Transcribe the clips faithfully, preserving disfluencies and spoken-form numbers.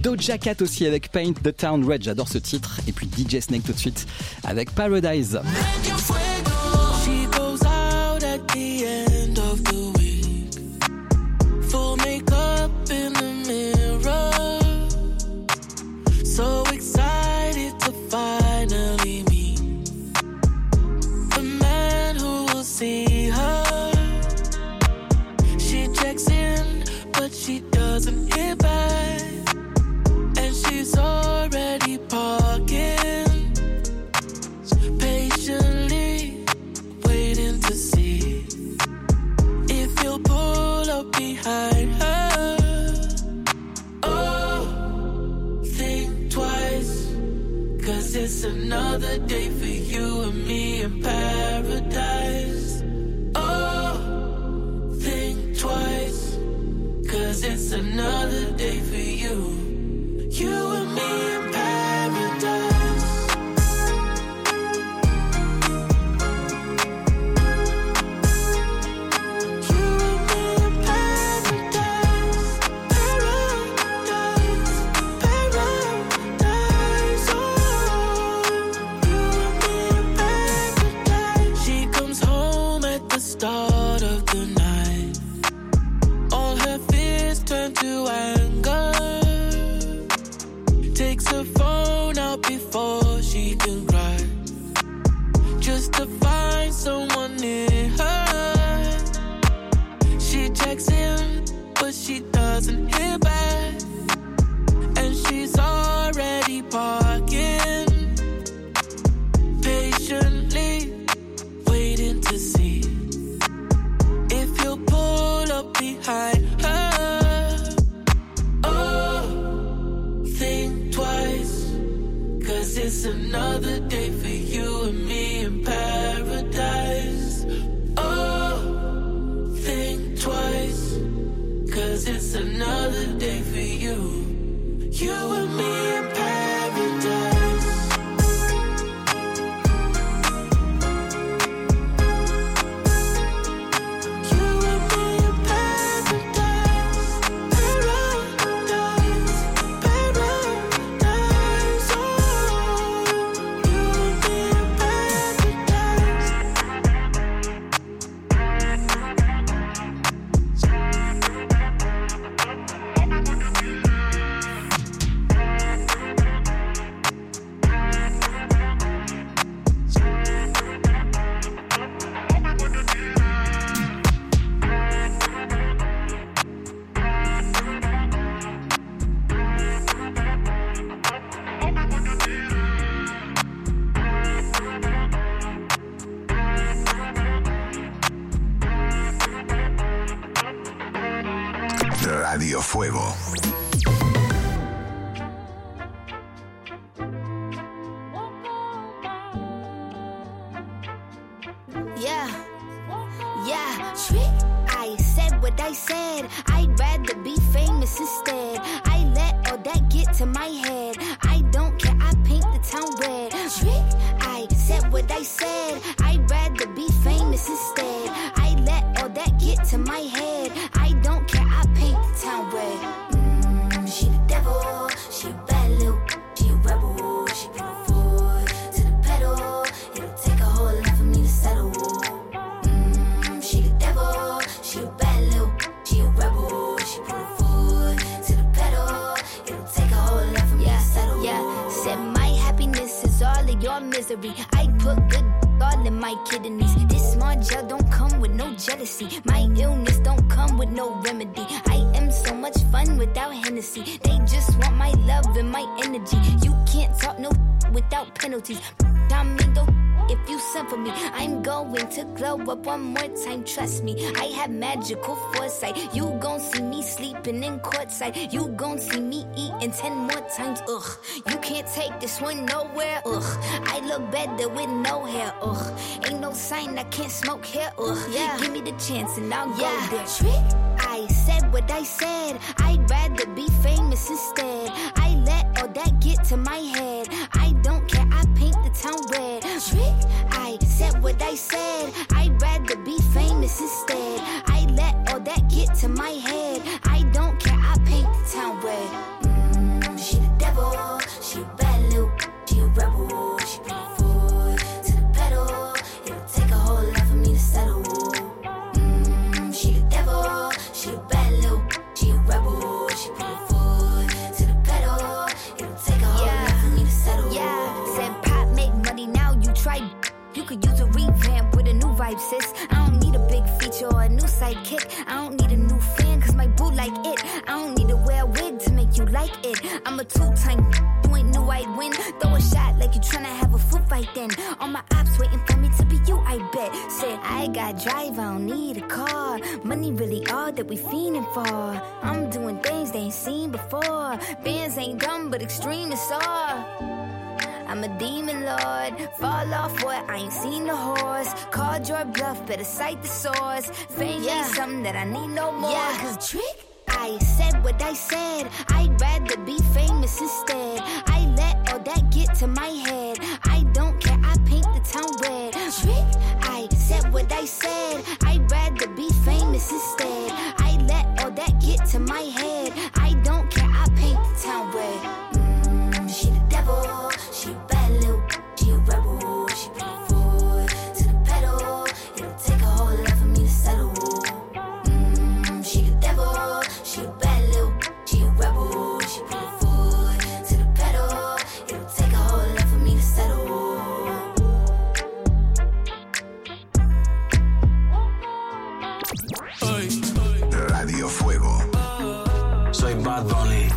Doja Cat aussi avec Paint the Town Red, j'adore ce titre. Et puis D J Snake tout de suite avec Paradise. She goes out at the end of the week, full makeup in the mirror, so excited to finally meet the man who will see her. She checks in, but she doesn't hear back, and she's already parking, patiently waiting to see if you'll pull up behind her. Oh, think twice, cause it's another day for you and me in paradise. Oh, think twice, cause it's another day for you, you and me in paradise. Start of the night, all her fears turn to anger. Takes her phone out before she can cry, just to find someone near her. She checks in, but she doesn't hear back, and she's already parking, patiently waiting to see if you'll pull up behind her. Oh, think twice, cause it's another day for you and me in paradise. Oh, think twice, cause it's another day for you, you and me in paradise. Radio Fuego. Yeah, yeah, trick. I said what I said. I'd rather be famous instead. I let all that get to my head. I don't care, I paint the town red. Trick. I said what I said. I'd rather be famous instead. I let all that get to my head. I don't care, I paint the town red. Mm, she the devil, she a bad little, she a rebel, she put her foot to the pedal. It'll take a whole lot for me to settle. Mm, she the devil, she a bad little, she a rebel, she put her foot to the pedal. It'll take a whole lot for me yeah, to settle. Yeah, said my happiness is all of your misery. I put good all in my kidneys. This small gel don't come with no jealousy. My illness don't come with no remedy. I am so much fun without Hennessy. They just want my love and my energy. You can't talk no without penalties. I mean, though, if you send for me, I'm going to glow up one more time. Trust me, I have magical foresight. You gon' see me sleeping in courtside. You gon' see me eating ten more times. Ugh, you can't take this one nowhere. Ugh, I look better with no hair. Ugh, ain't no sign I can't smoke here. Ugh, yeah. Give me the chance and I'll yeah. go there. Trick. I said what I said. I'd rather be famous instead. I let all that get to my head. I don't care, I paint the town red. Trick. I said what I said. I'd rather be famous instead. I let all that get to my head. I don't care, I paint the town red. Mm, sidekick. I don't need a new fan, cause my boo like it. I don't need to wear a wig to make you like it. I'm a two-time, you ain't knew I'd win. Throw a shot like you tryna have a foot fight then. All my ops waiting for me to be you, I bet. Said, I got drive, I don't need a car. Money really all that we fiending for. I'm doing things they ain't seen before. Bands ain't dumb, but extreme is all. I'm a demon lord, fall off what, I ain't seen the horse. Called your bluff, better cite the source. Fame yeah. ain't something that I need no more. Yeah, cause trick, I said what I said. I'd rather be famous instead. I let all that get to my head. I don't care, I paint the town red. Trick, I said what I said. I'd rather be famous instead. I let all that get to my head. I don't care, I paint the town red. Mm, she the devil. She a bad little, she a rebel. She bring it forward to the pedal. It'll take a whole lot for me to settle. Mmm, she the devil. She a bad little, she a rebel. She bring it forward to the pedal. It'll take a whole lot for me to settle. Radio Fuego. Soy Bad Bunny.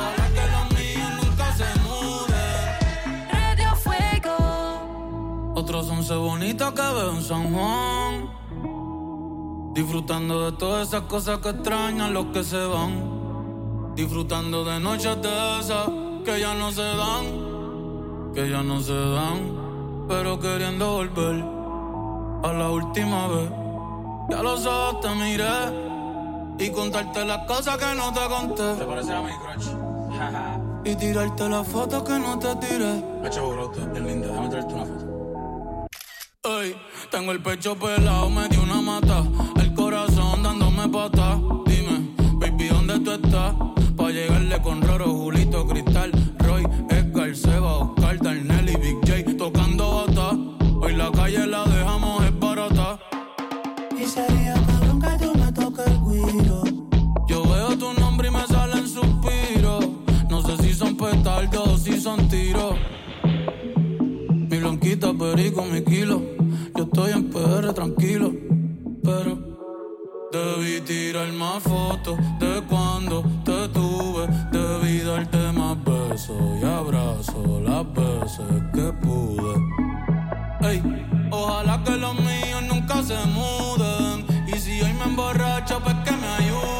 Otros once bonitas que veo en San Juan, disfrutando de todas esas cosas que extrañan los que se van, disfrutando de noches de esas que ya no se dan, que ya no se dan, pero queriendo volver a la última vez. Ya los ojos te miré y contarte las cosas que no te conté. ¿Te parece a mi crush? Y tirarte las fotos que no te tiré. Hacha brote, es linda, déjame traerte una foto. Ey, tengo el pecho pelado, me dio una mata. El corazón dándome patas. Dime, baby, ¿dónde tú estás? Pa' llegarle con Roro, Julito, Cristal, Roy, Edgar, Seba, Oscar, Darnell y Big J tocando bata. Hoy la calle la dejamos es barata. Y sería cabrón que tú me toques el guiro. Yo veo tu nombre y me salen suspiros. No sé si son petardos o si son tiros. Mi blanquita, perico, mi kilo. Yo estoy en P R tranquilo, pero debí tirar más fotos de cuando te tuve. Debí darte más besos y abrazos las veces que pude. Ey, ojalá que los míos nunca se muden. Y si hoy me emborracho, pues que me ayuden.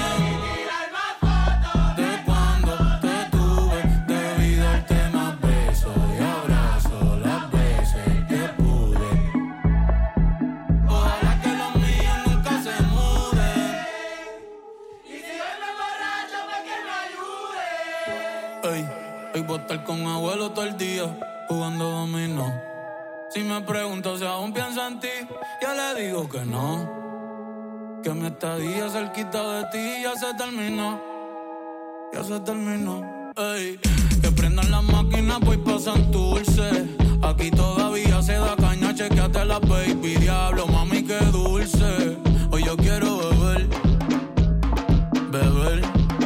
Voy a estar con abuelo todo el día jugando dominó. Si me pregunto si aún pienso en ti, yo le digo que no. Que mi estadía cerquita de ti ya se terminó. Ya se terminó. Ey, que prendan las máquinas, voy pa' Santurce. Aquí todavía se da caña, chequeate la baby. Diablo, mami, qué dulce. Hoy yo quiero beber, beber,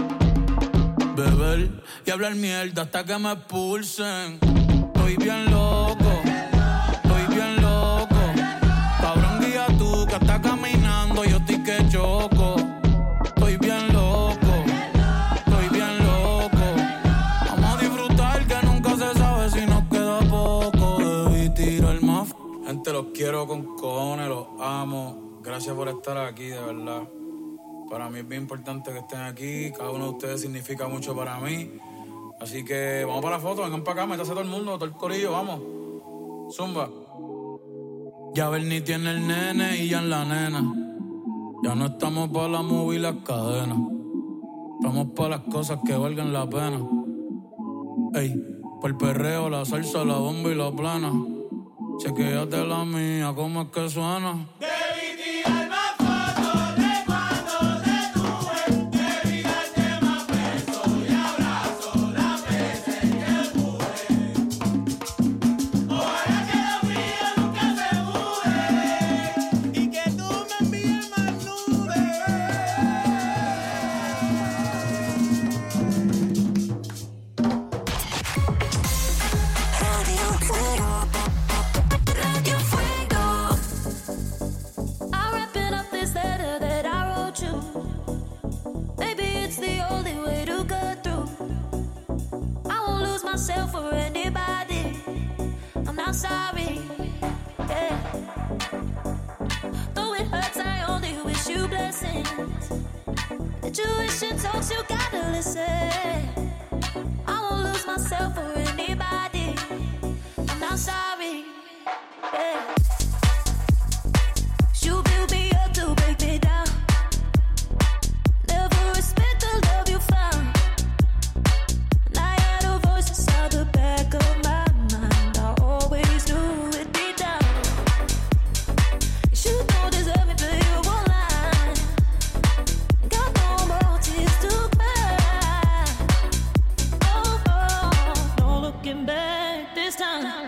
beber y hablar mierda hasta que me expulsen. Estoy bien loco, estoy bien loco. Cabrón, guía tú que estás caminando, yo estoy que choco. Estoy bien loco, estoy bien loco. Vamos a disfrutar que nunca se sabe si nos queda poco. Debí tirar más. Gente, los quiero con cojones, los amo. Gracias por estar aquí, de verdad. Para mí es bien importante que estén aquí. Cada uno de ustedes significa mucho para mí. Así que vamos para la foto, vengan para acá, métase todo el mundo, todo el corillo, vamos. Zumba. Ya Bernie tiene el nene y ya en la nena. Ya no estamos para la movie y las cadenas. Estamos para las cosas que valgan la pena. Ey, por el perreo, la salsa, la bomba y la plana. Chequéate la mía, cómo es que suena. Debí tirar más fotos de cuando te tuve. Debí darte más besos y abrazos las veces que pude. Ojalá que lo mío nunca se mude y que tú me envíes más nubes. Radio Fuego. Radio Fuego. myself for anybody. I'm not sorry. Yeah. Though it hurts, I only wish you blessings. The tuition talks, you gotta listen. I won't lose myself for anybody. I'm not sorry. Yeah. You build me up to break me down. Never respect the love you found. And I had a voice inside the back of my mind. I always knew it deep down. You don't deserve it, but you won't lie. Got no more tears to cry. Oh, oh, no looking back this time.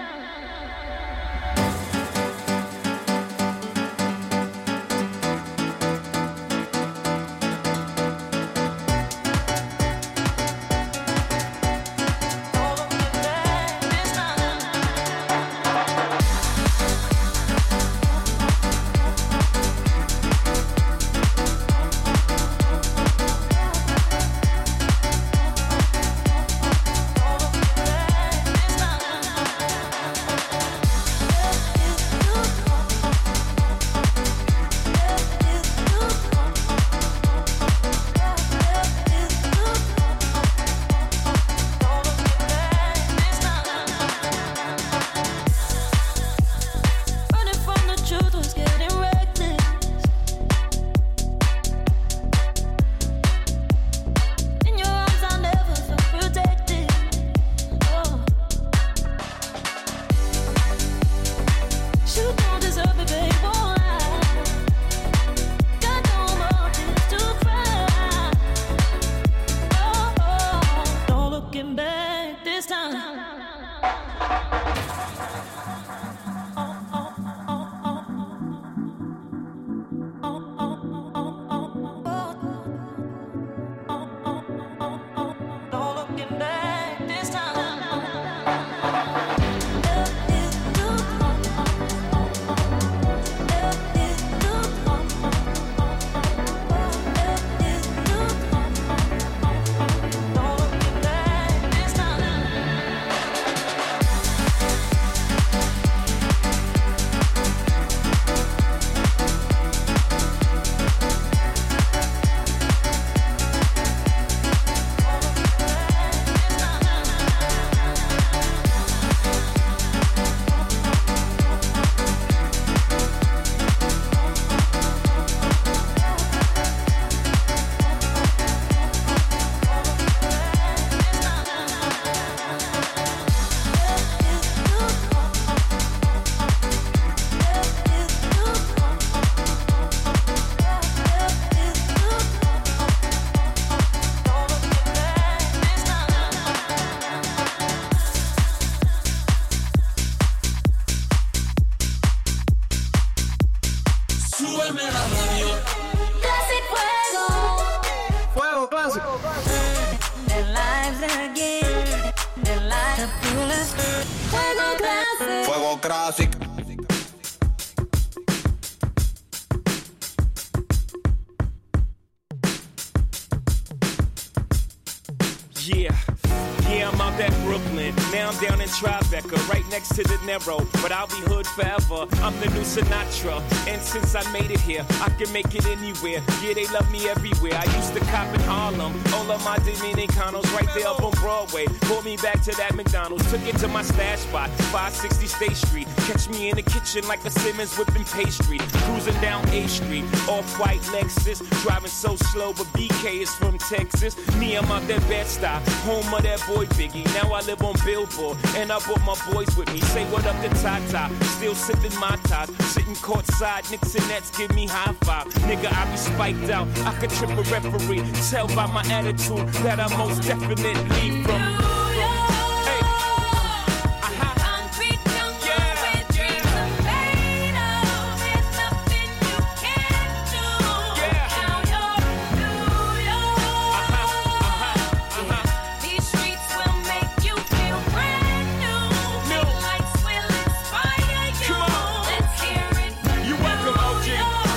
Fuego Classic. Yeah, yeah, I'm out at Brooklyn. Now I'm down in Tribeca, right next to De Niro. But I'll be hood forever. I'm the new Sinatra. And since I made it here, I can make it anywhere. Yeah, they love me everywhere. I used to cop in Harlem. All of my Dominicanos right there up on Broadway. Brought me back to that McDonald's. Took it to my stash spot, five sixty State Street. Catch me in the kitchen like a Simmons whipping pastry. Cruising down A Street, off-white Lexus. Driving so slow, but B K is from Texas. Me, I'm out that Bed-Stuy, home of that boy Biggie. Now I live on Billboard, and I brought my boys with me. Say what up to Tata, still sipping my top. Sitting courtside, Knicks and Nets give me high five. Nigga, I be spiked out, I could trip a referee. Tell by my attitude that I most definitely from.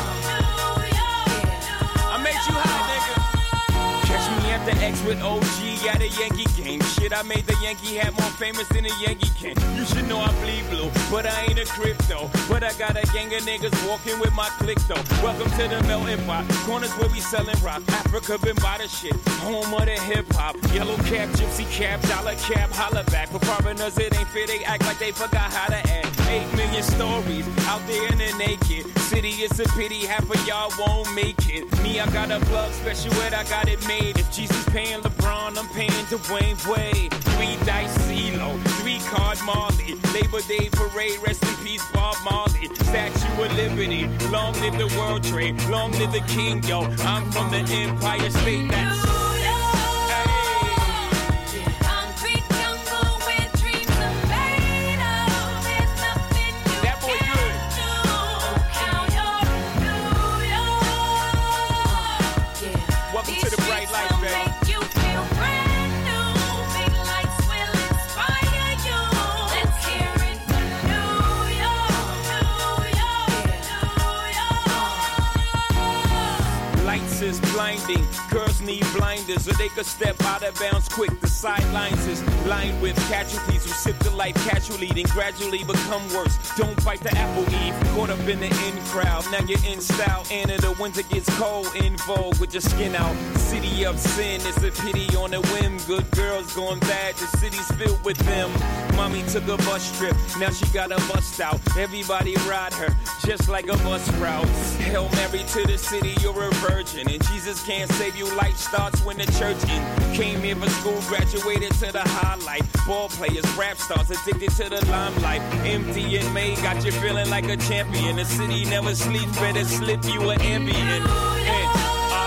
With O G at a Yankee game. Shit, I made the Yankee hat more famous than a Yankee can. You should know I bleed blue, but I ain't a crypto. But I got a gang of niggas walking with my click though. Welcome to the melting pot. Corners where we selling rock. Africa been by the shit. Home of the hip hop. Yellow cap, gypsy cap, dollar cap, holla back. For foreigners it ain't fair, they act like they forgot how to act. Eight million stories out there in the naked city. It's a pity half of y'all won't make it. Me, I got a plug special ed, I got it made. If Jesus paying LeBron, I'm paying Dwayne Wade. Three dice CeeLo, three card Marley. Labor Day parade, rest in peace Bob Marley. Statue of Liberty, long live the World Trade, long live the King, yo. I'm from the Empire State. That's blinding. Girls need blinders or they could step out of bounds quick. The sidelines is lined with casualties who sip the life casually, then gradually become worse. Don't bite the apple eve. Caught up in the in crowd. Now you're in style. And in the winter gets cold. In vogue with your skin out. City of sin. It's a pity on a whim. Good girls going bad. The city's filled with them. Mommy took a bus trip. Now she got a bust out. Everybody ride her just like a bus route. Hail Mary to the city. You're a virgin. And Jesus can't save you. Life starts when the church in. Came here for school, graduated to the highlight. Ball players, rap stars, addicted to the limelight. Empty and May got you feeling like a champion. The city never sleeps, better slip you an ambient. And,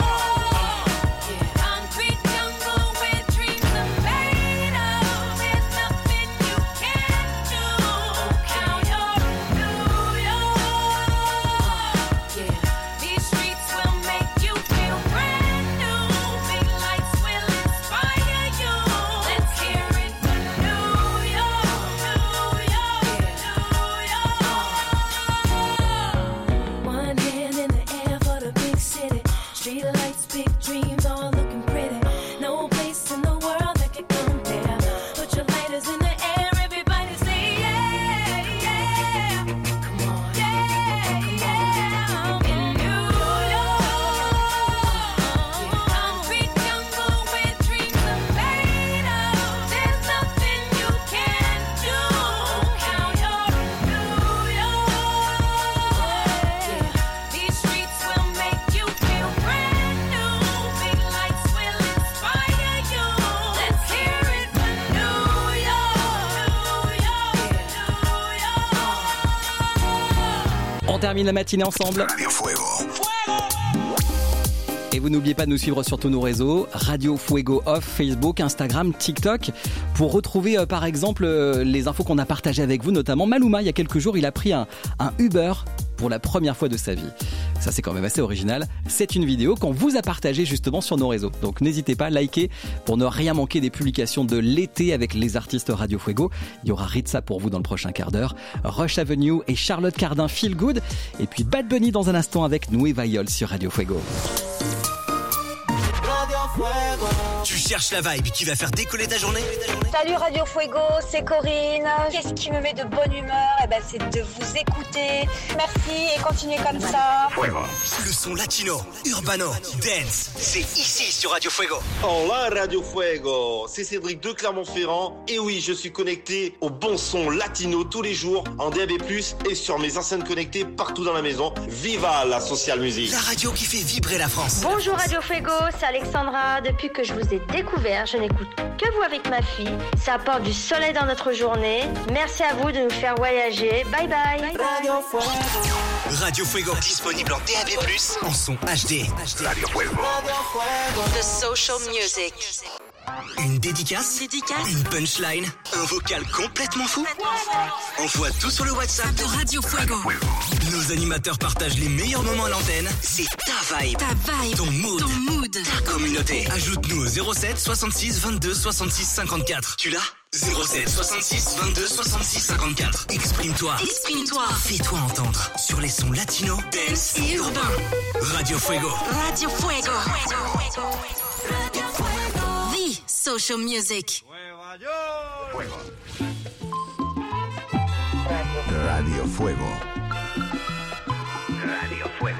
termine la matinée ensemble. Radio Fuego. Et vous n'oubliez pas de nous suivre sur tous nos réseaux, Radio Fuego Off, Facebook, Instagram, TikTok, pour retrouver euh, par exemple euh, les infos qu'on a partagées avec vous, notamment Maluma. Il y a quelques jours, il a pris un, un Uber pour la première fois de sa vie. Ça, c'est quand même assez original. C'est une vidéo qu'on vous a partagée justement sur nos réseaux. Donc n'hésitez pas à liker pour ne rien manquer des publications de l'été avec les artistes Radio Fuego. Il y aura Ritza pour vous dans le prochain quart d'heure, Rush Avenue et Charlotte Cardin Feel Good. Et puis Bad Bunny dans un instant avec Nueva Yol sur Radio Fuego. Tu cherches la vibe qui va faire décoller ta journée? Salut Radio Fuego, c'est Corinne. Qu'est-ce qui me met de bonne humeur? Eh ben, c'est de vous écouter. Merci et continuez comme ça. Fuego. Le son latino, urbano, dance, c'est ici sur Radio Fuego. Hola Radio Fuego, c'est Cédric de Clermont-Ferrand. Et oui, je suis connecté au bon son latino tous les jours en D A B plus, et sur mes enceintes connectées partout dans la maison. Viva la social music. La radio qui fait vibrer la France. Bonjour Radio Fuego, c'est Alexandra. Depuis que je vous ai découvert, je n'écoute que vous avec ma fille. Ça apporte du soleil dans notre journée. Merci à vous de nous faire voyager. Bye bye. Radio Fuego. Radio Fuego, disponible en D A B plus, en son H D. Radio Fuego. The social music. Une dédicace, dédicace, une punchline, un vocal complètement fou. Envoie tout sur le WhatsApp de Radio Fuego. Nos animateurs partagent les meilleurs moments à l'antenne. C'est ta vibe, ta vibe, ton mood, ton mood, ta communauté. Ajoute-nous au zéro sept soixante-six vingt-deux soixante-six cinquante-quatre. Tu l'as? zéro sept soixante-six vingt-deux soixante-six cinquante-quatre. Exprime-toi. Exprime-toi. Fais-toi entendre sur les sons latinos, dance et urbains. Radio Fuego. Radio Fuego. Radio Fuego. Social Music. Fuego. Radio Fuego. Radio Fuego.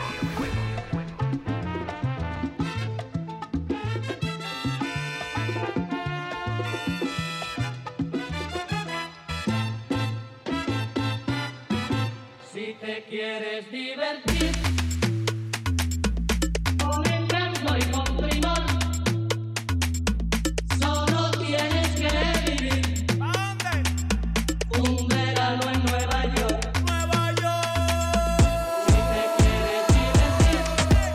Si te quieres divertir con encanto y con primor, solo tienes que vivir. ¿A dónde? Un verano en Nueva York. Nueva York. Si te quieres divertir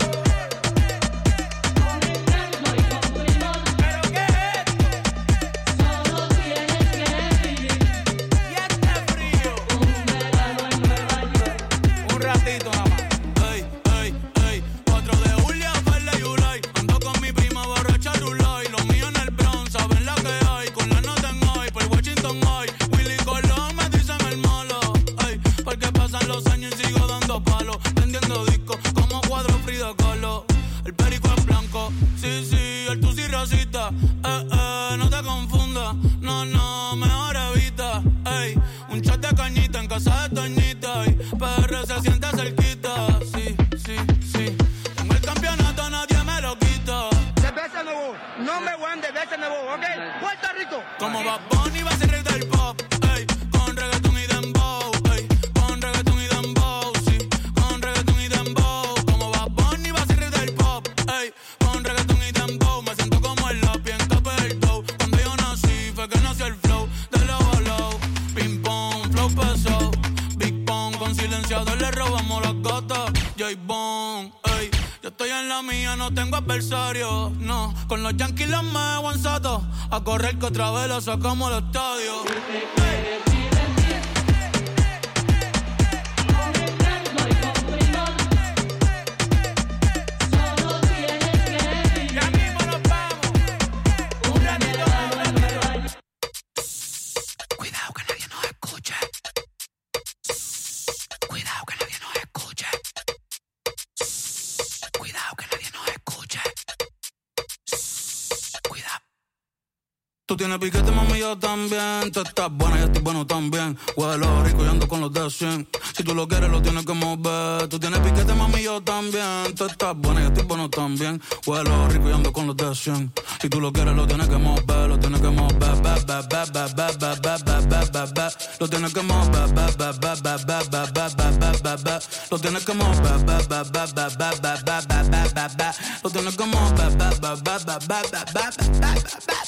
con encanto y con primor, ¿pero qué es? Solo tienes que vivir. Y este frío. Un verano en Nueva York. Un ratito nada más. Ey, ey, ey. cuatro de julio, Farley y Yulai. Ando con mi prima borracha Rulay. Los míos en el Bronx, saben la que hay. Con la nota en hoy, por Washington hoy. Willy Colón me dicen el malo. Ey, porque pasan los años y sigo dando palos. Vendiendo discos como cuadro Frida Kahlo. El perico es blanco, sí, sí, el tusi rosita. Eh, eh, no te confundas, no, no, mejor evita. Ey, un chat de cañita en casa de Toñita. Y P R se siente cerquita, sí, sí, sí. Tengo el campeonato, nadie me lo quita. De veces nuevo, no me one de veces nuevo, ¿ok? Puerto Rico. Como Bad Bunny va a ser rey del pop, ey, con reggaetón y dembow, ey, con reggaetón y dembow, sí, con reggaetón y dembow. Como Bad Bunny va a ser rey del pop, ey, con reggaetón y dembow. Me siento como el lápiz en capa del dough. Cuando yo nací fue que nació el flow de low a low. Ping pong, flow pesado, Big Pong, con silenciador le robamos las gatas. J-Bone, ey, yo estoy en la mía, no tengo adversario, no. Con los Yankees los me aguanzato, a correr que otra vez la sacamos al estadio. Cuidado que nadie nos escuche. Cuidado que nadie nos escuche. Cuidado que nadie nos escuche. Cuidado. Tú tienes piquete, mami, yo también. Tú estás buena, yo estoy bueno también. Huelo rico y ando con los de cien. Si tú lo quieres, lo tienes que mover. Tú tienes piquete, mami, yo también. Tú estás buena, yo estoy bueno también. Huelo rico y ando con los de cien. Si tú lo quieres, lo tienes que mover. Lo tienes que mover. Ba, ba, ba, ba, ba, ba, ba, ba, ba, ba, ba. Lo tienes que mover. Ba, ba, ba, ba, ba, ba, ba, ba, ba, ba, ba. Lo tienes que mover. Ba, ba, ba, ba, ba, ba, ba, ba, ba, ba, ba. Lo tienes que mover. Ba, ba, ba, ba, ba, ba, ba, ba, ba.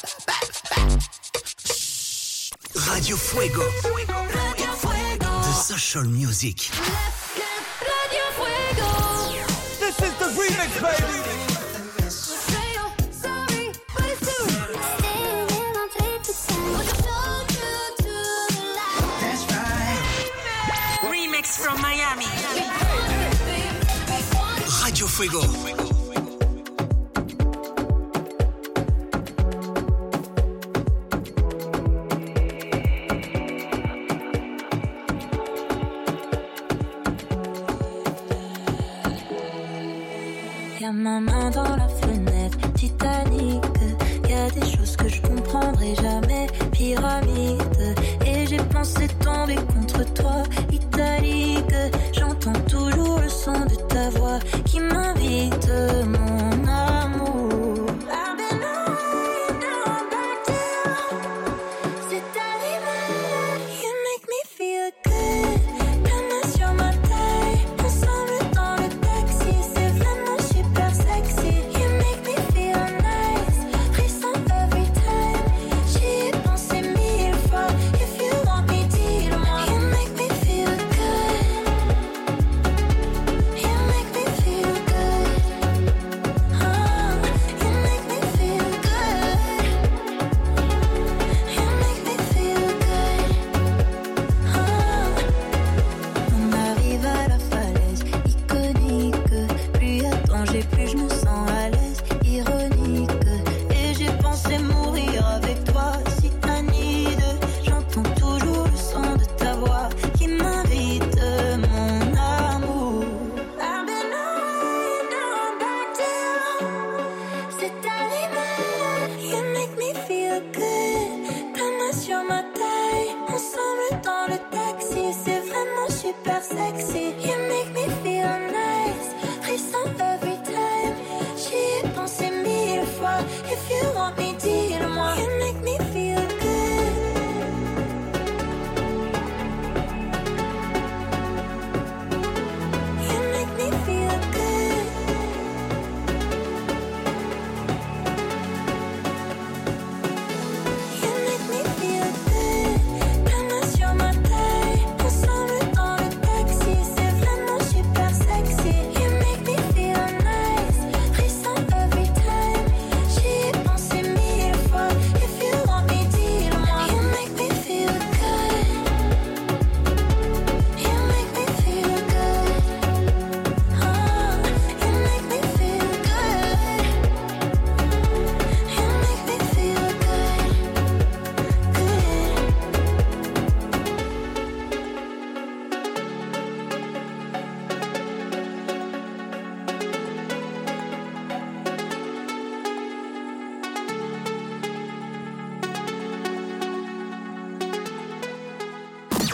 Radio Fuego. Radio Fuego. The Social Music. Radio Fuego. This is the remix, baby. Remix from Miami. Radio Fuego. Y'a ma main dans la fenêtre, Titanic. Y'a des choses que je comprendrai jamais, pyramide. Et j'ai pensé tomber contre toi, italique. J'entends toujours le son de ta voix qui m'invite, mon amour. I've been lying, now I'm back down. C'est arrivé, you make me feel good. La main sur ma taille, ensemble dans le taxi. C'est vraiment super sexy, you make me feel nice.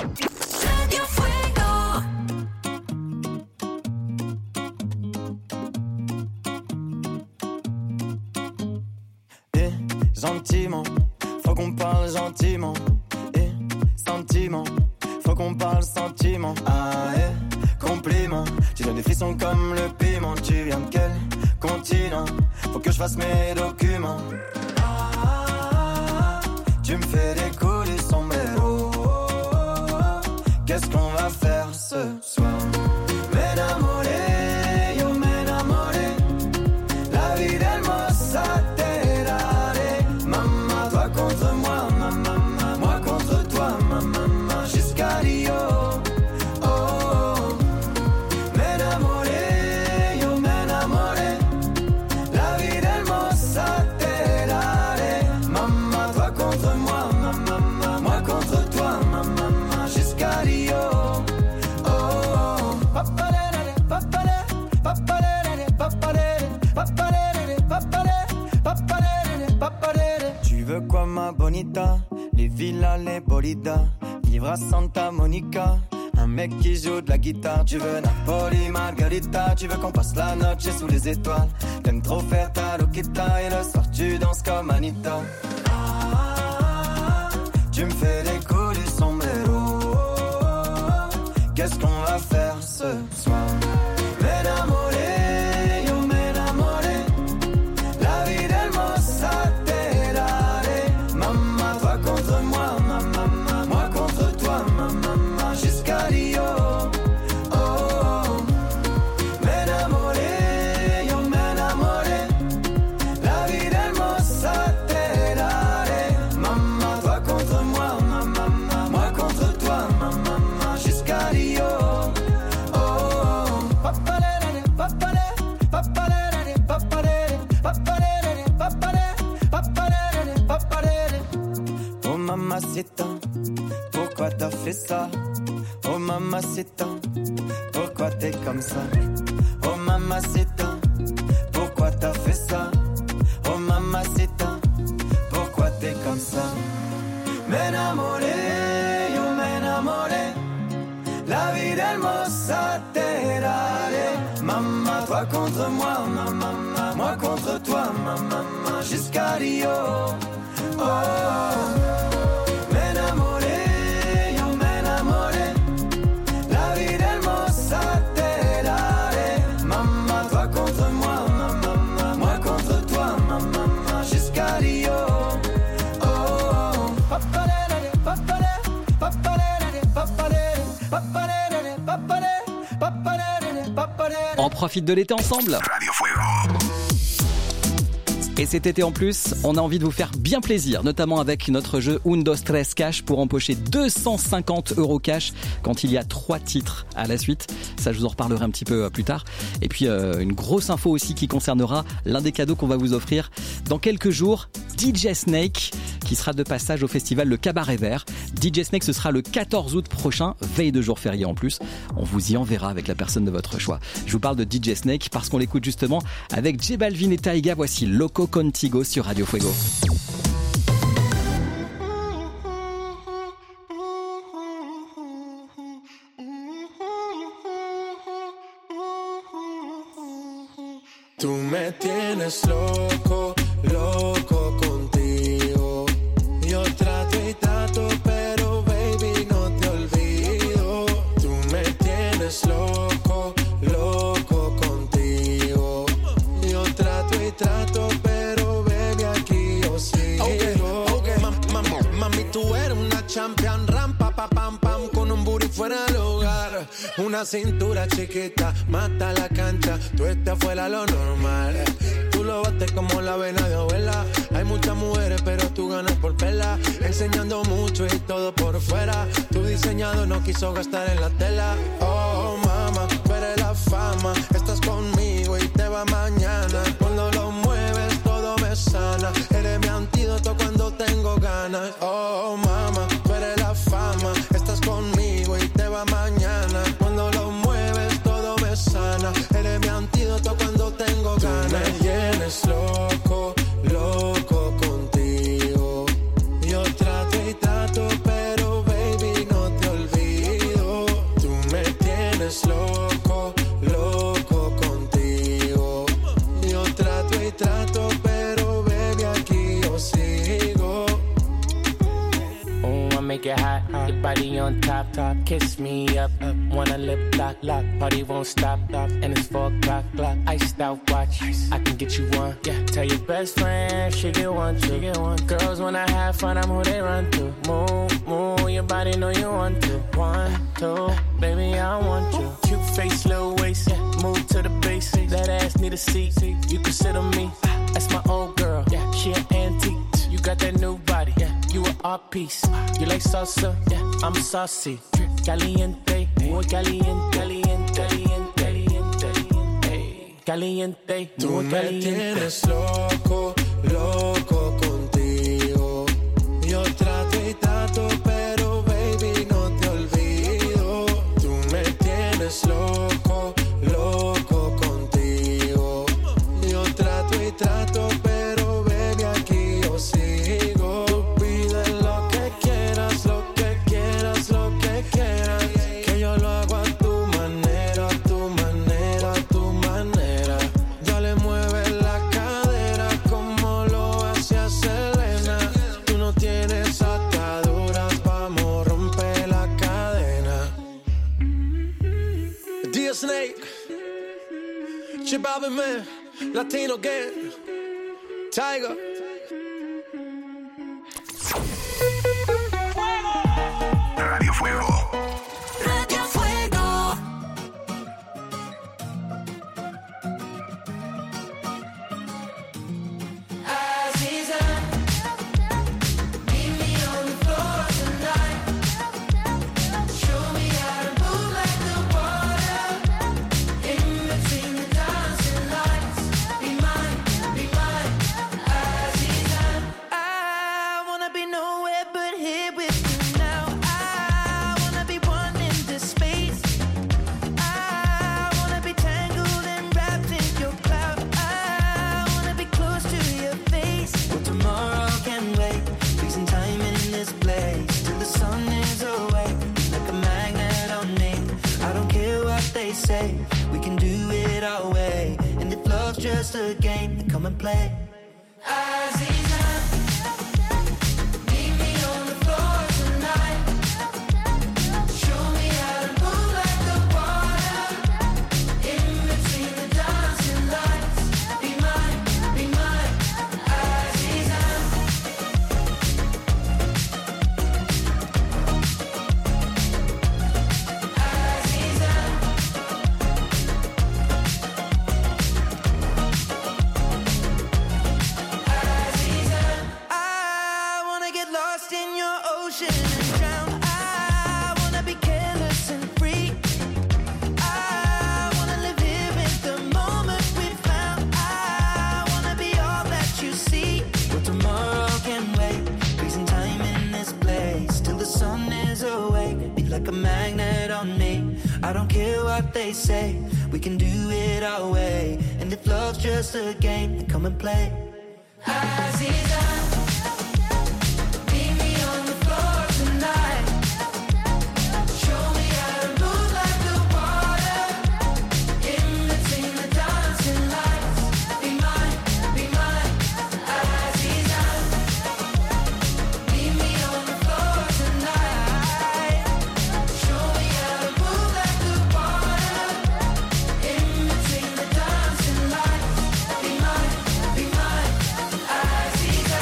Radio Fuego. Eh, gentiment, faut qu'on parle gentiment. Eh, sentiment, faut qu'on parle sentiment. Ah, eh, compliment, tu donnes des frissons comme le piment. Tu viens de quel continent? Faut que je fasse mes documents. Ah, tu me fais décoller du sombrero. Qu'est-ce qu'on va faire ce soir? M'enamoré, yo m'enamoré. La vie hermosa te daré. Maman, toi contre moi, maman, moi contre toi, maman, jusqu'à Rio. Oh, oh. M'enamoré, yo m'enamoré. La vie hermosa te daré. Maman, toi contre moi, maman, moi contre toi, maman, jusqu'à Rio. Oh, oh. Papalere, papalere, papalere, papalere, papalere, papalere, papalere, papalere. Tu veux quoi ma bonita? Les villas, les bolidas, vivre à Santa Monica. Un mec qui joue de la guitare. Tu veux Napoli, Margarita. Tu veux qu'on passe la noche sous les étoiles. T'aimes trop faire ta loquita. Et le soir tu danses comme Anita. Ah, tu me fais des coups du sombrero. Qu'est-ce qu'on va faire ce soir? M'enamoré, yo m'enamoré. La vie hermosa te daré. Maman, toi contre moi, maman, moi contre toi, maman, jusqu'à Rio. Oh, oh. M'enamoré, yo m'enamoré. La vie hermosa te daré. Maman, toi contre moi, maman, moi contre toi, maman, jusqu'à Rio. Oh, oh. Papalere, papalere, papalere, papalere, papalere, papalere, papalere, papalere. Oh mamacita, pourquoi t'as fait ça? Oh mamacita, pourquoi t'es comme ça? Oh mamacita, pourquoi t'as fait ça? Oh mamacita, pourquoi t'es comme ça? M'enamoré, yo m'enamoré. La vie hermosa te daré. Maman, toi contre moi, maman, moi contre toi, maman, jusqu'à Rio. Oh, oh. M'enamoré, yo m'enamoré. La vie hermosa te daré. Maman, toi contre moi, maman, moi contre toi, maman, jusqu'à Rio. Oh, oh. Papalere, papalere, papalere, papalere, papalere, papalere, papalere, papalere. On profite de l'été ensemble. Radio Fuego. Et cet été en plus, on a envie de vous faire bien plaisir, notamment avec notre jeu Un, Dos, Tres Cash pour empocher deux cent cinquante euros cash quand il y a trois titres à la suite. Ça, je vous en reparlerai un petit peu plus tard. Et puis, euh, une grosse info aussi qui concernera l'un des cadeaux qu'on va vous offrir dans quelques jours. D J Snake qui sera de passage au festival Le Cabaret Vert. D J Snake, ce sera le quatorze août prochain, veille de jour férié en plus. On vous y enverra avec la personne de votre choix. Je vous parle de D J Snake parce qu'on l'écoute justement avec J Balvin et Taiga. Voici Loco Contigo sur Radio Fuego. Tú me tienes loco, loco contigo. Yo trato y trato, pero baby no te olvido. Tú me tienes loco, loco contigo. Yo trato y trato, pero baby aquí yo sigo. Okay, okay. Mam, mam, mami, tú eres una champion, rampa, pa, pam, pam, con un booty fuera del hogar. Una cintura chiquita, mata la cancha, tú estás fuera lo normal. Tú lo bates como la vena de abuela. Hay muchas mujeres, pero tú ganas por pela. Enseñando mucho y todo por fuera. Tu diseñado no quiso gastar en la tela. Oh, mama, tú eres la fama. Estás conmigo y te va mañana. Cuando lo mueves, todo me sana. Eres mi antídoto cuando tengo ganas. Oh, mama, tú eres la fama. Estás conmigo y te va mañana. Cuando lo mueves, todo me sana. Eres mi antídoto cuando tengo ganas. Tú me tienes loco, loco contigo. Yo trato y trato, pero baby no te olvido. make it hot. Your body on top, top. Kiss me up, up. Wanna lip lock, lock. Party won't stop, stop. And it's four o'clock, clock. Iced out watch. I can get you one. Yeah. Tell your best friend she get one, she get one. Girls wanna have fun, I'm who they run to. Move, move. Your body know you want to. One, two, baby I want you. Cute face, little waist. Yeah. Move to the base. That ass need a seat. You can sit on me. That's my old girl. Yeah. She an antique. You got that new body. Yeah. You an art piece. You like salsa? Yeah. I'm saucy. Caliente. Muy caliente. Caliente. Caliente. Caliente. Caliente. Tú Muy me caliente. tienes loco, loco contigo. Yo trato y trato, pero baby no te olvido. Tú me tienes loco, loco contigo. Yo trato y trato, pero baby aquí yo sigo. Tú pides lo que quieras, lo que quieras, lo que quieras. Que yo lo hago a tu manera, a tu manera, a tu manera. Dale, mueve la cadera como lo hacía Selena. Tú no tienes ataduras, vamos, rompe la cadena. D S Snake, Chip Alvin Man, Latino Gang, Tiger. Radio Fuego. Radio Fuego. Aziza, meet me on the floor tonight. Show me how to move like the water. In between the dancing lights. Be mine, be mine, Aziza. I wanna be nowhere but here with you now. I wanna be one in this space. I wanna be tangled and wrapped in your cloud. I wanna be close to your face. Well, tomorrow can wait. Freezing time in this place till the sun is away. Like a magnet on me. I don't care what they say. We can do it our way. And if love's just a game, then come and play. Aziza, meet me on the floor tonight. Show me how to move like the water. In between the dancing lights. Be mine, be mine, Aziza. Aziza. I wanna get lost in your ocean and drown. I wanna be careless and free. I wanna live here in the moment we found. I wanna be all that you see. But tomorrow can wait. Freezing time in this place till the sun is awake. Be like a magnet on me. I don't care what they say. We can do it our way. And if love's just a game, then come and play. Aziza, meet me on the floor tonight. Show me how to move like the water. In between the dancing lights. Be mine, be mine, Aziza. Meet me on the floor tonight. Show me how to move like the water. In between the dancing lights. Be mine, be mine, Aziza.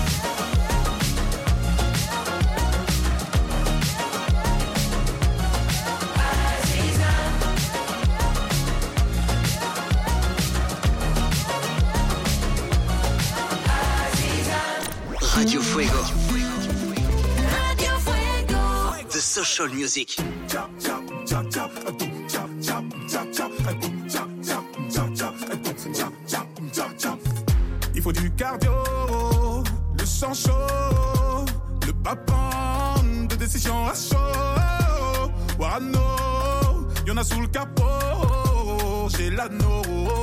Radio Fuego. Radio Fuego. The social music. Il faut du cardio, le sang chaud, le papin de décision à chaud. Warano, y'en a sous le capot, j'ai l'anneau.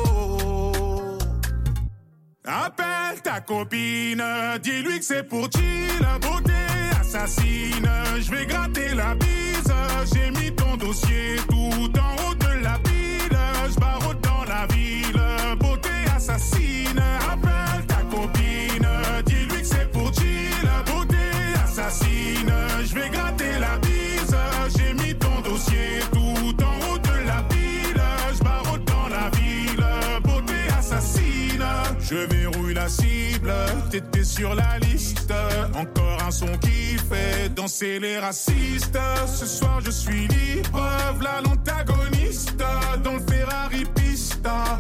Appelle ta copine, dis-lui que c'est pour chill, beauté assassine. Je vais gratter la bise, j'ai mis ton dossier tout en haut de la pile. Je barre dans la ville, beauté assassine. Appelle ta copine, dis-lui que c'est pour chill, beauté assassine. Je vais sur la liste. Encore un son qui fait danser les racistes. Ce soir je suis libre, v'là l'antagoniste dans le Ferrari Pista.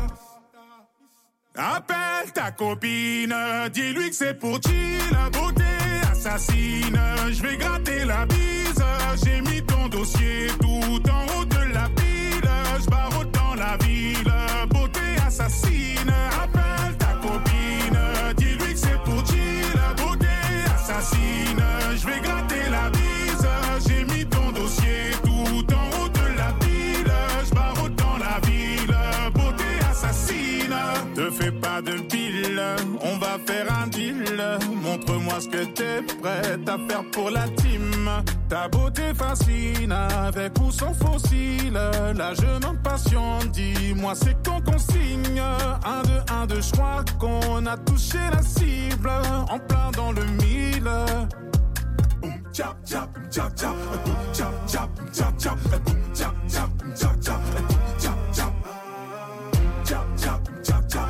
Appelle ta copine, dis-lui que c'est pour chill, beauté assassine. Je vais gratter la bise, j'ai mis ton dossier tout en haut de la pile. Je barre dans la ville, beauté assassine. Appelle ta copine, dis-lui que c'est pour chill, beauté assassine. Je vais gratter la bise, j'ai mis ton dossier tout en haut de la pile. Je barre dans la ville, beauté assassine. Te fais pas de pile, on va faire un deal. Montre-moi ce que t'es prête à faire pour la team. Ta beauté fascine, avec ou sans fossile. La jeune en passion, dis-moi c'est quand qu'on signe. Un, deux, un, deux, je crois qu'on a touché la cible. En plein dans le mille. Boum, tchap, tchap, tchap, tchap. Boum, tchap, tchap, tchap, tchap. Boum, tchap, tchap, tchap, tchap. Boum, tchap, tchap. Tchap, tchap, tchap, tchap.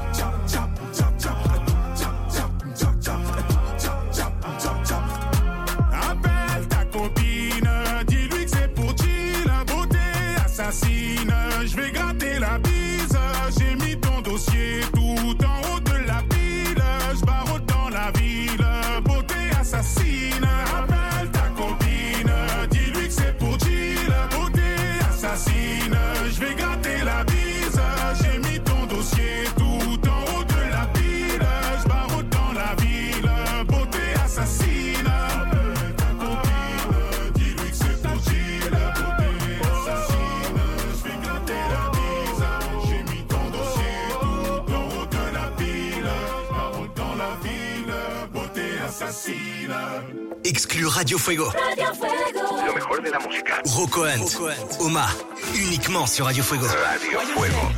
Appelle ta copine, dis-lui que c'est pour chill, beauté assassine. Je vais gratter la bise, j'ai mis ton dossier tout en haut de la pile. Je barre dans la ville, beauté assassine. Appelle ta copine, dis-lui que c'est pour chill, beauté assassine. Je vais gratter la bise, j'ai mis ton dossier tout en haut de la pile. Je barre dans la ville, beauté assassine. Exclu Radio Fuego. Radio Fuego. Lo mejor de la música. Rocco Hunt, Oma, uniquement sur Radio Fuego. Radio Fuego.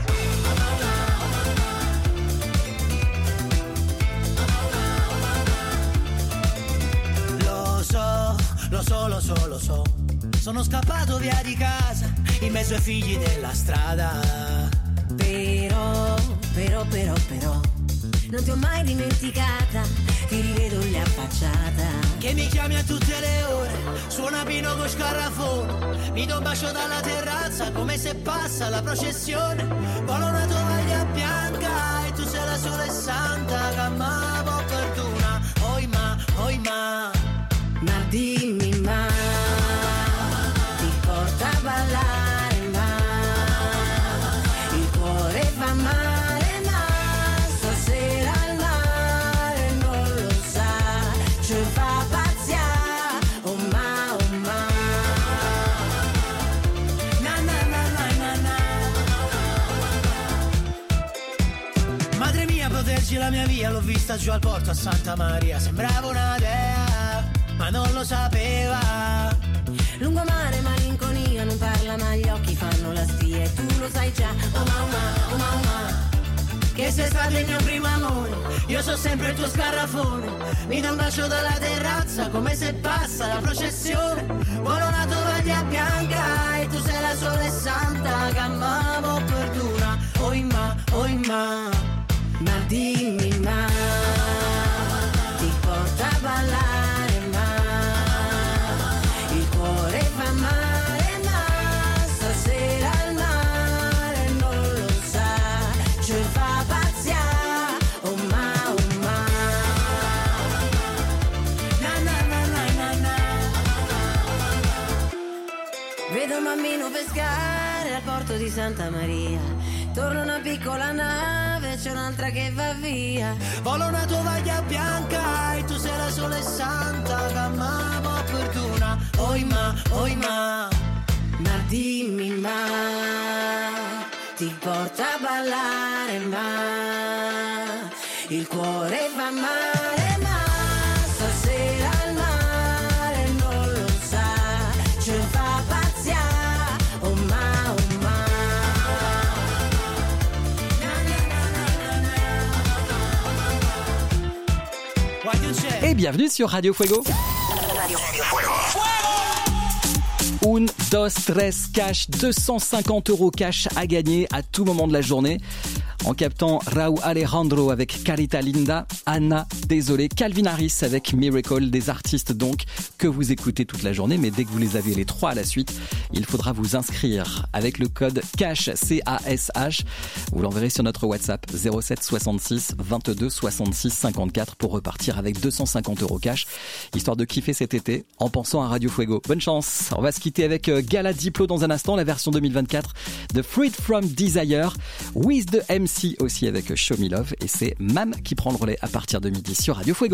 Lo so, lo so, lo so, lo so. Sono scappato via di casa in mezzo ai figli della strada. Però, però, però, però non ti ho mai dimenticata, ti rivedo lì affacciata. Che mi chiami a tutte le ore, suona Pino con scarrafone. Mi do un bacio dalla terrazza come se passa la processione. Volo una tovaglia bianca e tu sei la sola e santa. Camma po' fortuna, oi ma, oi ma. Ma dimmi ma, ti porta a ballare ma, il cuore fa male ma, stasera al mare non lo sa, ci fa pazzia, oh ma, oh ma. Na na na na na na. Madre mia proteggi la mia via, l'ho vista giù al porto a Santa Maria. Sembrava una dea, ma non lo sapeva. Lungomare, malinconia, non parla ma gli occhi fanno la spia e tu lo sai già, oh mamma, oh mamma. Che sei stato il mio primo amore, io so sempre il tuo scarrafone. Mi dà un bacio dalla terrazza come se passa la processione. Vuole una tovaglia bianca e tu sei la sola e santa. Cammavo fortuna, oi ma, oi ma. Ma dimmi ma, ti porta a ballare ma, il cuore fa male ma, stasera al mare non lo sa, ci fa pazzia, oh ma, oh ma. Na na na na na na. Vedo mammino pescare al porto di Santa Maria. Torna una piccola nave, c'è un'altra che va via. Vola una tovaglia bianca e tu sei la sola e santa. Cammavo fortuna, oi ma, oi ma. Ma dimmi ma, ti porta a ballare ma, il cuore fa male ma, stasera al mare non lo sa, ci fa pazzia, oh ma, oh ma. Et bienvenue sur Radio Fuego. Radio Fuego. Un, dos, tres, cash, deux cent cinquante euros cash à gagner à tout moment de la journée. en captant Raúl Alejandro avec Carita Linda, Anna, désolé, Calvin Harris avec Miracle, des artistes donc que vous écoutez toute la journée, mais dès que vous les avez les trois à la suite, il faudra vous inscrire avec le code CASH, C A S H. Vous l'enverrez sur notre WhatsApp zéro sept soixante-six vingt-deux soixante-six cinquante-quatre pour repartir avec deux cent cinquante euros cash, histoire de kiffer cet été en pensant à Radio Fuego. Bonne chance. On va se quitter avec Gala Diplo dans un instant, la version deux mille vingt-quatre de Freed From Desire, With the M C aussi avec Show Me Love, et c'est Mam qui prend le relais à partir de midi sur Radio Fuego.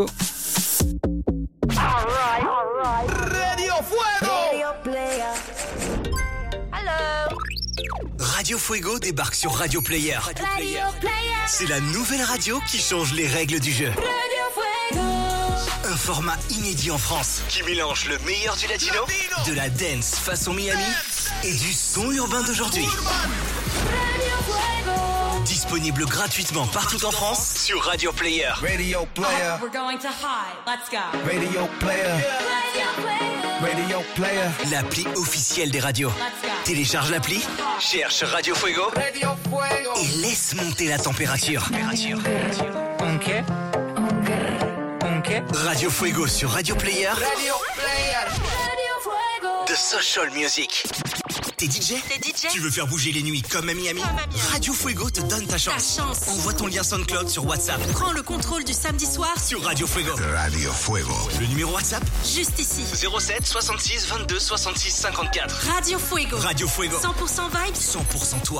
Radio Fuego. Radio player. Hello. Radio Fuego débarque sur Radio Player. Radio player. C'est la nouvelle radio qui change les règles du jeu. Radio Fuego. Un format inédit en France qui mélange le meilleur du latino, de la dance façon Miami et du son urbain d'aujourd'hui. Disponible gratuitement partout en France sur Radio Player. Radio Player. We're going to high. Let's go. Radio Player. Radio Player. L'appli officielle des radios. Télécharge l'appli, cherche Radio Fuego Radio Fuego. et laisse monter la température. Okay. Okay. Radio Fuego sur Radio Player. Radio Player. The Social Music. T'es D J? T'es D J? Tu veux faire bouger les nuits comme à Miami? Radio Fuego te donne ta chance. Ta chance. Envoie ton lien SoundCloud sur WhatsApp. Prends le contrôle du samedi soir Sur Radio Fuego. Radio Fuego. Le numéro WhatsApp juste ici. zéro sept soixante-six vingt-deux soixante-six cinquante-quatre. Radio Fuego. Radio Fuego. cent pour cent vibes. cent pour cent toi.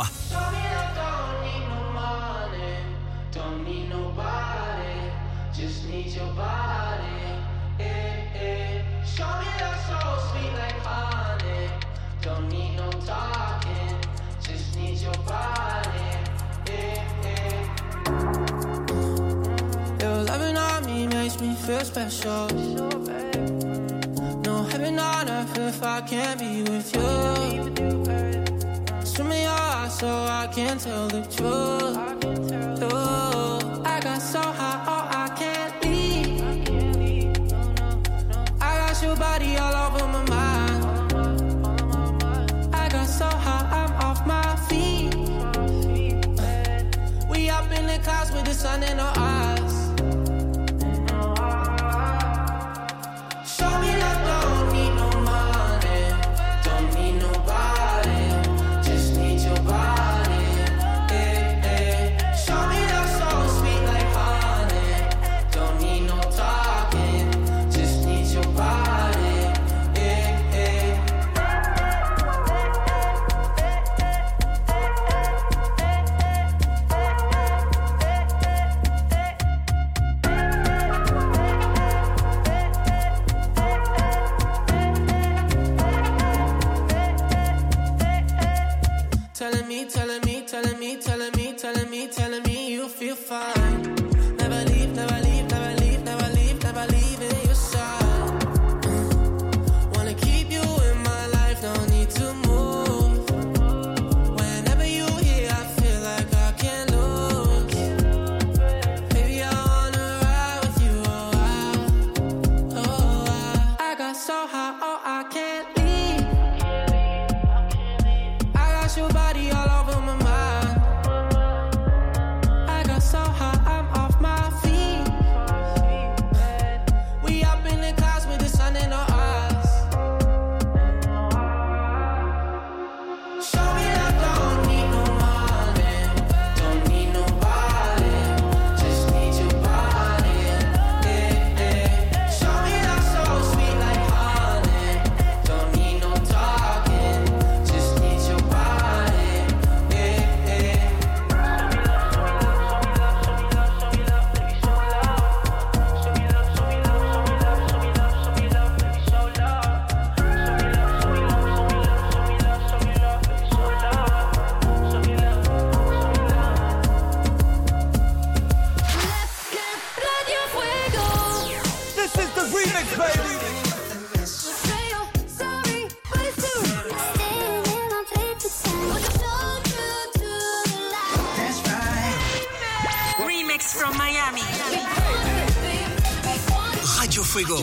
Don't need nobody, just need your body. Eh, eh. Show me that soul sweet like honey. Don't need no talking, just need your body. Eh, eh. Your loving on me makes me feel special. No heaven on earth if I can't be with you. Swim in your eyes so I can tell the truth. Ooh, I got so high, oh, I can't leave. I got your body all over my mind. I got so high, I'm off my feet. We up in the clouds with the sun in our eyes. Show me that don't need no money, don't need nobody, just need your body. Eh, eh. Show me that soul sweet like honey, don't need no talking, just need your body. Eh, eh. Telling me, telling me, telling me, telling me, telling me, telling me you feel fine. Never leave, never leave, never leave, never leave, never leave in your side. Wanna keep you in my life, don't need to move. Whenever you here, I feel like I can't lose. Baby, I wanna ride with you, oh I, oh I. I got so high, oh I can't leave. I got your body all over my mind. I got so high, I'm off my feet. We up in the clouds with the sun in our eyes. Show me that don't need no money, don't need nobody, just need your body. Eh, eh. Show me that soul sweet like honey, don't need no talking, just need your body. Eh, eh. Radio Fuego. This is the remix, baby. Sorry, but it's true. Staying in my paper time. But it's so true to the light. That's right. Remix from Miami. Radio Fuego.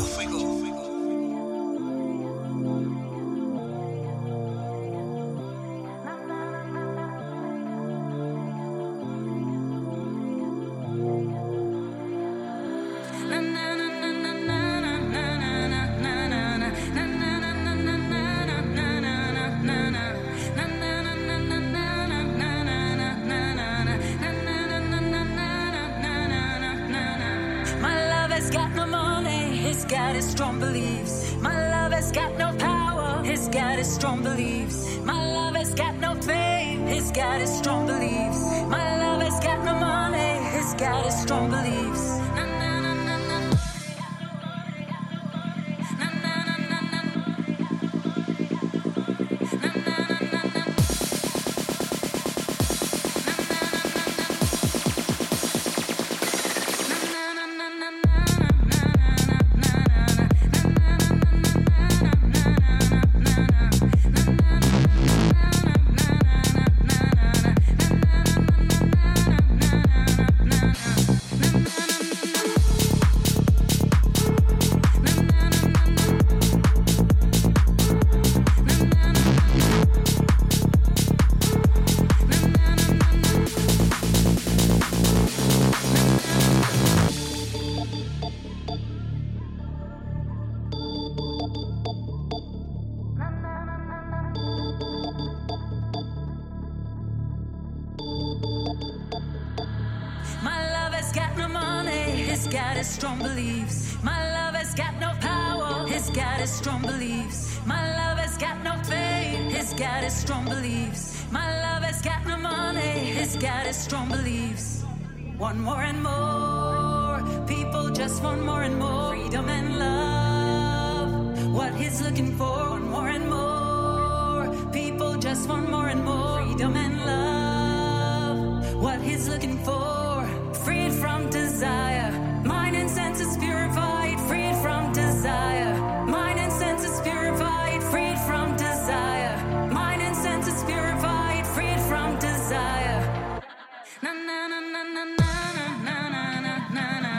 strong beliefs. My love has got no power. He's got his strong beliefs. My love has got no fame. He's got his strong beliefs. My love has got no money. He's got his strong beliefs. Na, na, na, na, na. Na, na, na, na, na. Na, na, na, na, na. My love has got no money, he's got his strong beliefs. My love has got no power, he's got his strong beliefs. My love has got no fame, he's got his strong beliefs. My love has got no money, he's got his strong beliefs. Want more and more, people just want more and more. Freedom and love, what he's looking for. Want more and more, people just want more and more. Freedom and love, what he's looking for. Freed from desire, mind and senses purified. Freed from desire, mind and senses purified. Freed from desire, mind and senses purified. Freed from desire. Na na na na na na na na na na na.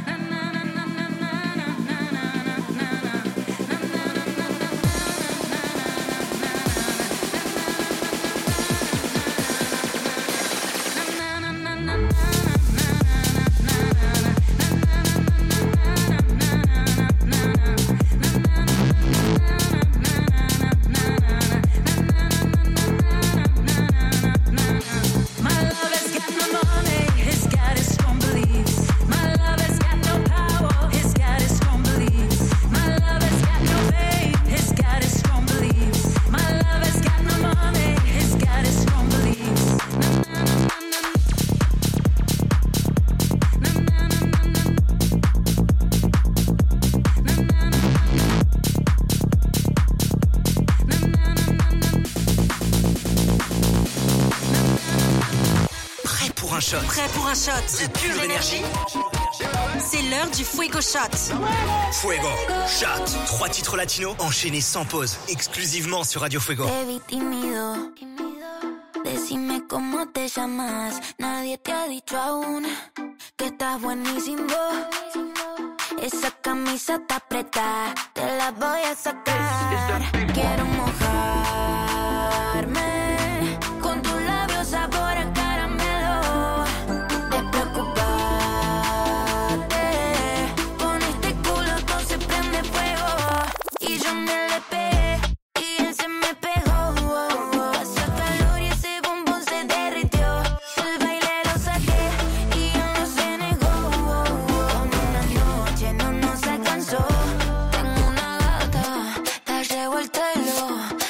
Prêt pour un shot de pure énergie? C'est l'heure du Fuego Shot. Fuego Shot. Trois titres latinos enchaînés sans pause, exclusivement sur Radio Fuego. Baby tímido, decime cómo te llamas. Nadie te ha dicho aún que estás buenísimo. Esa camisa está apretada, te la voy a sacar. Quiero mojarme con tus labios sabor a caramelo. Despreocupate, con este culo todo se prende fuego. Y yo me le pegué y él se me pegó. Hacía calor y ese bombón se derritió. El baile lo saqué y él no se negó. Con una noche no nos alcanzó. Tengo una gata, está revuelta y lo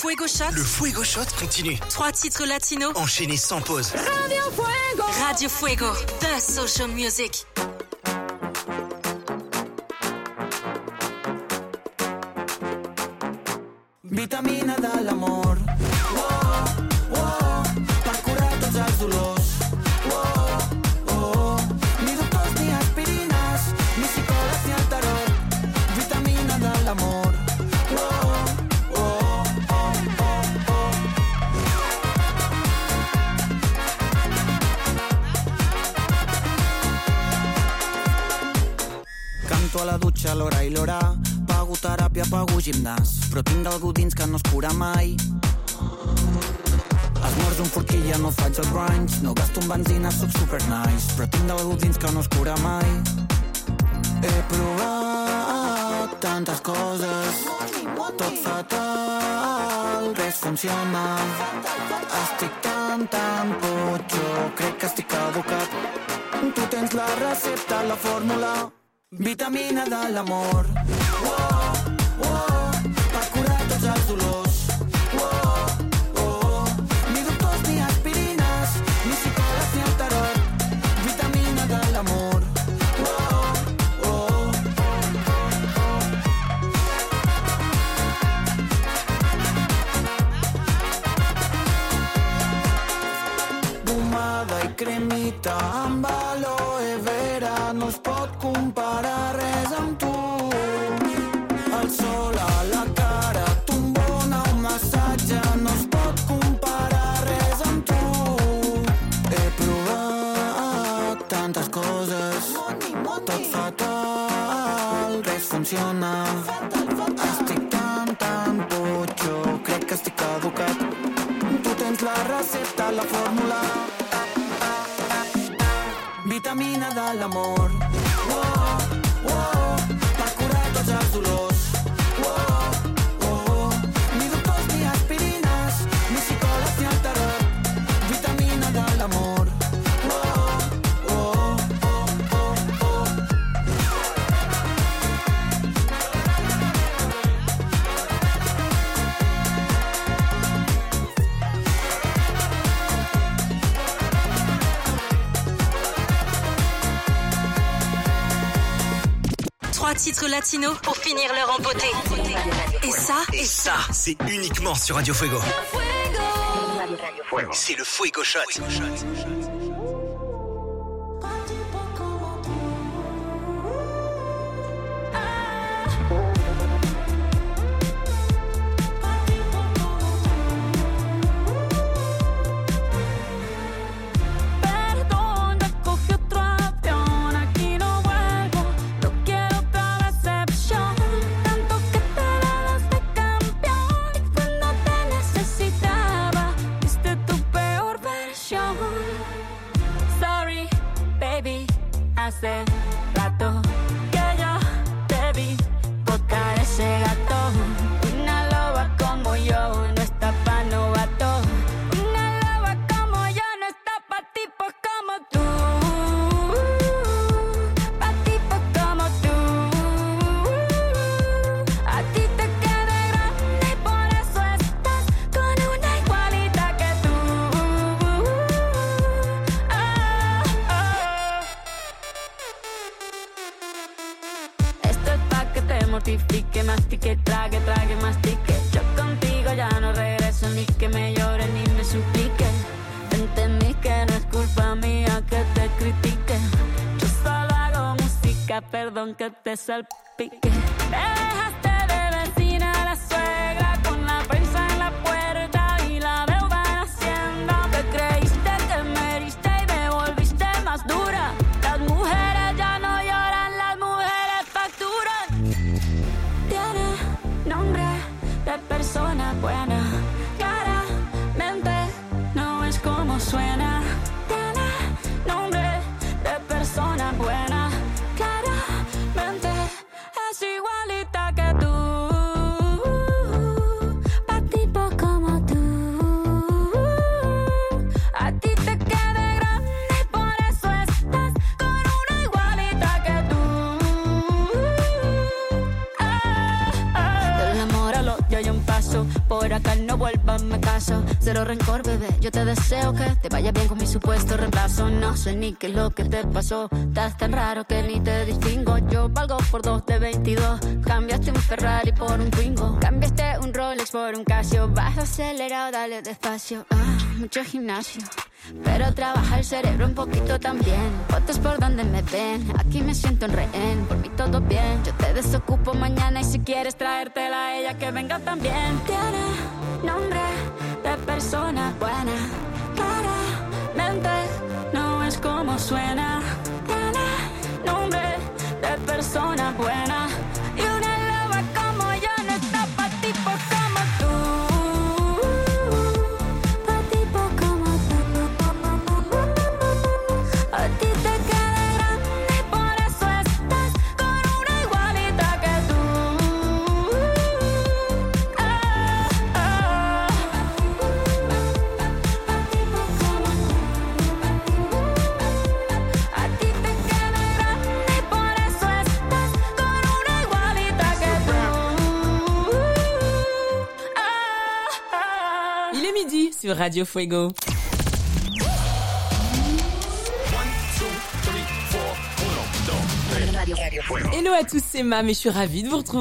Fuego Shot. Le Fuego Shot continue. Trois titres latinos. Enchaînés sans pause. Radio Fuego. Radio Fuego. The Social Music. Vitamina dall'amor, wow, wow, per curar tots els dolors, wow, oh, ni doctors ni aspirines, ni psicòlegs ni el tarot. Vitamina dall'amor, wow, oh, oh, oh, oh. Canto a la dutxa l'hora i l'hora, pago teràpia, pago gimnàs, però tinc algú dins que no es cura mai. Esmorzo un forquilla, no faig el grind, no gasto en benzina, soc super nice, però tinc algú dins que no es cura mai. He provat tantes coses, tot fatal, res funciona. Estic tan, tan potxo, crec que estic caducat. Tu tens la recepta, la fórmula, vitamina dall'amor, wow, wow, per curar tots els dolors, wow, oh, ni doctors ni aspirines, ni psicòlegs ni el tarot. Vitamina dall'amor, wow, oh, pomada i cremita amb aloe vera, no es pot comparar res amb tu. El sol a la cara, tombona, un massatge, no es pot comparar res amb tu. He provat tantes coses, tot fatal, res funciona. Estic tan, tan potxo, crec que estic caducat. Tu tens la recepta, la fórmula, vitamina dall'amor, wow, wow, per curar tots els dolors, wow, oh, ni doctors ni aspirines, ni psicòlegs ni el tarot. Vitamina dall'amor, wow, oh, oh, oh, oh. Trois titres latinos pour finir l'heure en beauté. Et ça, Et ça, c'est uniquement sur Radio Fuego. C'est le Fuego Shot. Perdón, ya cogí otro avión, aquí no vuelvo, no quiero otra decepción. Tanto que te dabas de campeón y cuando te necesitaba, viste tu peor versión. Sorry, baby, hace rato que yo te vi tocar ese gato. Una loba como yo no está pa' novato. Una loba como yo no está pa' tipos como tú. Pa' tipos como tú. A ti te queda grande y por eso estás con una igualita que tú. Ah, ah. Esto es pa' que te mortifique, mastique, trague, trague, mastique. Yo contigo ya no regreso, ni que me llore ni me suplique. Entendí que no es culpa mía que te critique. Yo solo hago música, perdón que te salpique. Me dejaste de vecina a la suegra con la prensa en la puerta y la deuda en Hacienda. Te creíste que me heriste y me volviste más dura. Las mujeres ya no lloran, las mujeres facturan. Tiene nombre de persona buena, claramente no es como suena. Tiene nombre de persona buena, claramente es igualita que tú. Pa' tipo como tú. A ti te queda grande y por eso estás con una igualita que tú. Ah, ah. Del amor al odio hay un paso, por huracán, no vuelvas, me caso. Cero rencor, bebé, yo te deseo que te vaya bien con mi supuesto reemplazo. No sé ni qué es lo que te pasó, estás tan raro que ni te distingo. Yo valgo por dos de veintidós, cambiaste un Ferrari por un Twingo. Cambiaste un Rolex por un Casio, vas acelerado, dale despacio. Ah, mucho gimnasio, pero trabaja el cerebro un poquito también. Fotos por donde me ven, aquí me siento en rehén. Por mí todo bien, yo te desocupo mañana. Y si quieres traértela a ella, que venga también. Tiene nombre de persona buena, claramente no es como suena. Tiene nombre de persona buena, y una loba como yo no está pa' tipos como tú. Pa' tipos como tú. A ti te queda grande y por eso estás con una igualita que tú. Ah, ah. A ti te queda grande y por eso estás con una igualita que tú. Ah, ah. Il est midi sur Radio Fuego. Hello à tous, c'est Mam et je suis ravie de vous retrouver.